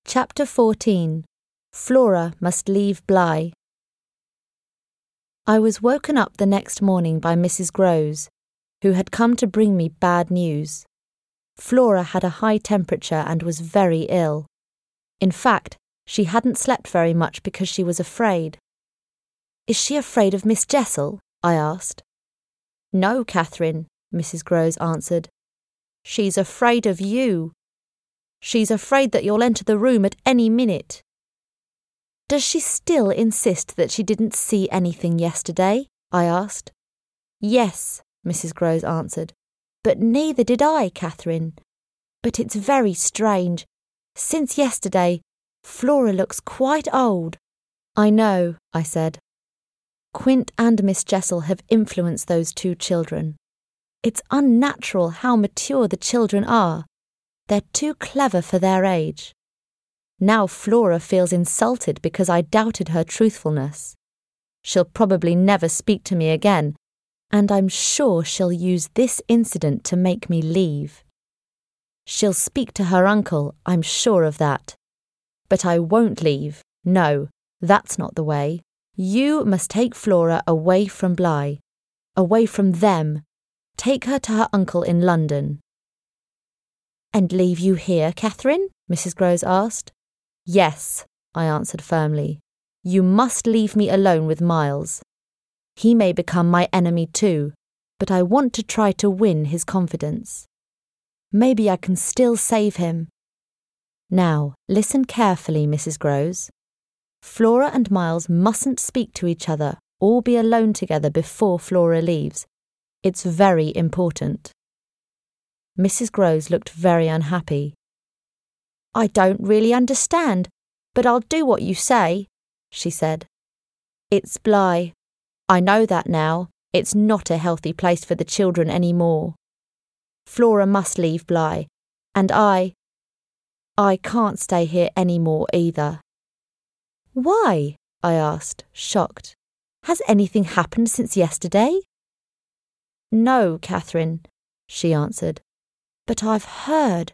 Chapter 14. Flora Must Leave Bly. I was woken up the next morning by Mrs. Groves, who had come to bring me bad news. Flora had a high temperature and was very ill. In fact, she hadn't slept very much because she was afraid. "Is she afraid of Miss Jessel?" I asked. "No, Catherine," Mrs. Groves answered. "She's afraid of you. She's afraid that you'll enter the room at any minute." "Does she still insist that she didn't see anything yesterday?" I asked. "Yes," Mrs. Groves answered. "But neither did I, Catherine. But it's very strange. Since yesterday, Flora looks quite old." "I know," I said. "Quint and Miss Jessel have influenced those two children. It's unnatural how mature the children are. They're too clever for their age. Now Flora feels insulted because I doubted her truthfulness. She'll probably never speak to me again, and I'm sure she'll use this incident to make me leave. She'll speak to her uncle, I'm sure of that. But I won't leave. No, that's not the way. You must take Flora away from Bly, away from them. Take her to her uncle in London." "And leave you here, Catherine?" Mrs. Groves asked. "Yes," I answered firmly. "You must leave me alone with Miles. He may become my enemy too, but I want to try to win his confidence. Maybe I can still save him. Now, listen carefully, Mrs. Groves. Flora and Miles mustn't speak to each other or be alone together before Flora leaves. It's very important." Mrs. Groves looked very unhappy. "I don't really understand, but I'll do what you say," she said. "It's Bly. I know that now. It's not a healthy place for the children any more. Flora must leave Bly, and I can't stay here any more either." "Why?" I asked, shocked. "Has anything happened since yesterday?" "No, Catherine," she answered. "But I've heard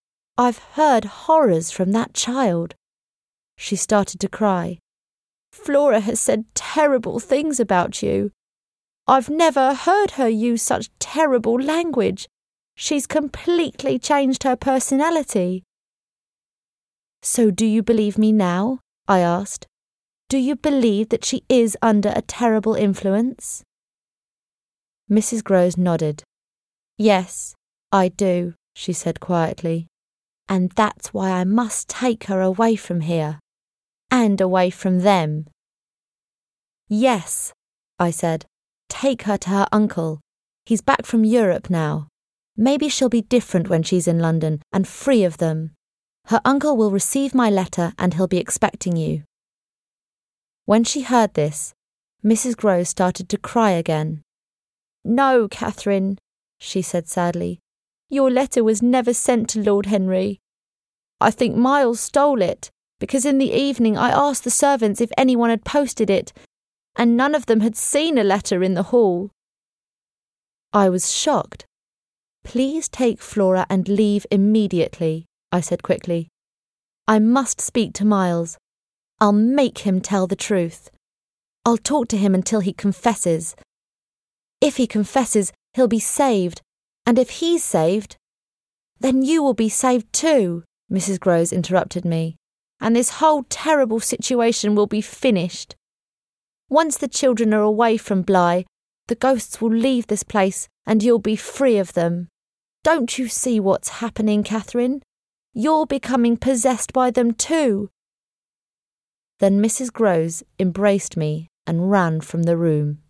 horrors from that child." She started to cry. "Flora has said terrible things about you. I've never heard her use such terrible language. She's completely changed her personality." "So do you believe me now?" I asked. "Do you believe that she is under a terrible influence?" Mrs. Groves nodded. "Yes, I do," she said quietly. "And that's why I must take her away from here. And away from them." "Yes," I said. "Take her to her uncle. He's back from Europe now. Maybe she'll be different when she's in London and free of them. Her uncle will receive my letter and he'll be expecting you." When she heard this, Mrs. Groves started to cry again. "No, Catherine," she said sadly. "Your letter was never sent to Lord Henry. I think Miles stole it, because in the evening I asked the servants if anyone had posted it, and none of them had seen a letter in the hall." I was shocked. "Please take Flora and leave immediately," I said quickly. "I must speak to Miles. I'll make him tell the truth. I'll talk to him until he confesses. If he confesses, he'll be saved, and if he's saved, then you will be saved too," Mrs. Groves interrupted me, "and this whole terrible situation will be finished. Once the children are away from Bly, the ghosts will leave this place and you'll be free of them. Don't you see what's happening, Catherine? You're becoming possessed by them too." Then Mrs. Groves embraced me and ran from the room.